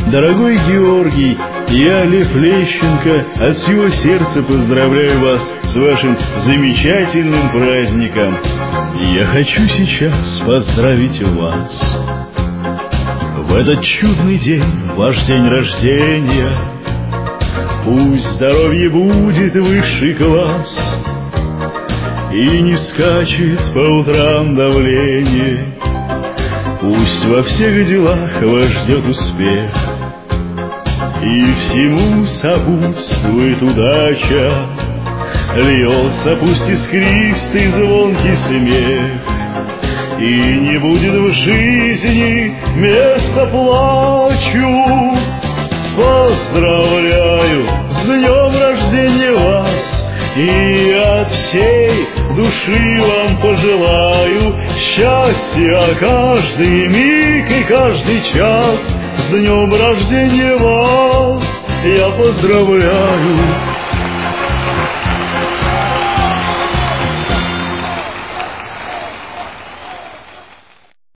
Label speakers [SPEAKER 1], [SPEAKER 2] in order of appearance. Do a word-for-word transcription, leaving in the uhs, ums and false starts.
[SPEAKER 1] Дорогой Георгий, я, Лев Лещенко, от всего сердца поздравляю вас с вашим замечательным праздником. Я хочу сейчас поздравить вас. В этот чудный день, ваш день рождения, пусть здоровье будет высший класс, и не скачет по утрам давление. Пусть во всех делах вас ждет успех, и всему сопутствует удача. Льется пусть искристый звонкий смех, и не будет в жизни места плачу. Поздравляю с днем рождения вас, и от всей души вам пожелаю счастья каждый миг и каждый час. С днем рождения вас я поздравляю.